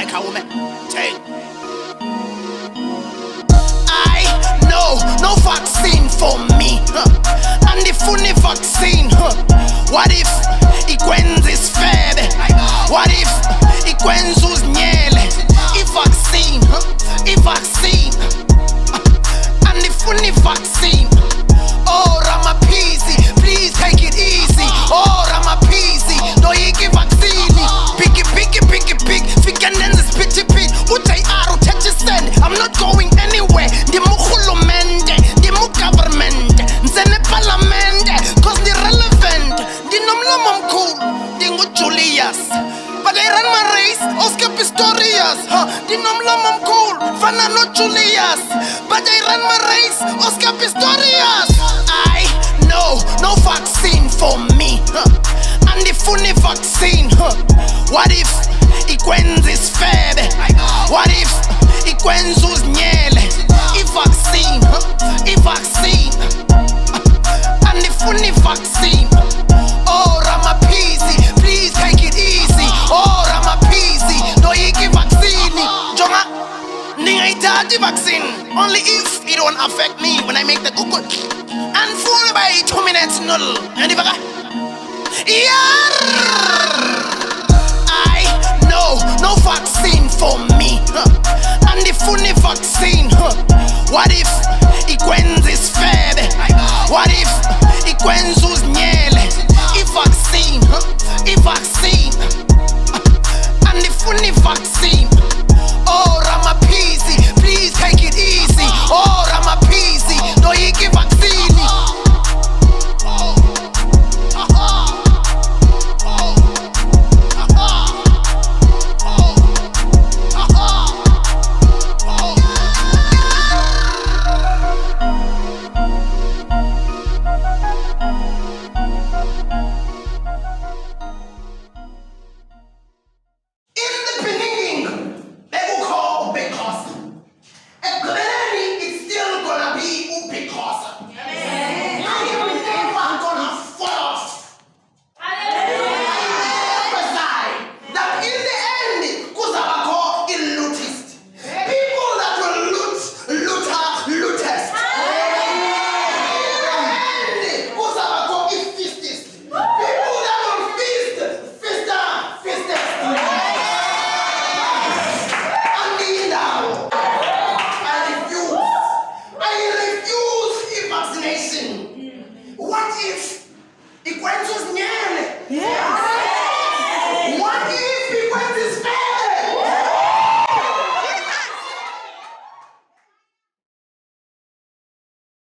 mic woman. Take. I know no vaccine for me. And the funny vaccine. What if ikwenza isifebe? What if ikwenza uzinyele? I-vaccine, i-vaccine. And the funny vaccine. Oh, Ramapeezy, please take it easy. Oh, Ramapeezy, no yiki vaccine. Picky, picky, picky, pick. Fikanenza spitty pit. Utay stand. I'm not going anywhere. The mukhulumende, the government, nzene parliament, cause the relevant. The nomlom cool, the Julius. But I run my race, Oscar Pistorius. The nomlom cool, Fana no Julius. But I run my race, Oscar Pistorius. I know no vaccine for me. And the funny vaccine. What if ikwenza isifebe? What if ikwenza uzinyele? I-vaccine, i-vaccine. And the funny vaccine. Oh, Ramapeezy, please take it easy. Oh, Ramapeezy, no yiki vaccine. Jonga, ningayithathi vaccine. Only if it won't affect me when I make the cook. And fool by 2 minutes noodle. And if I know no vaccine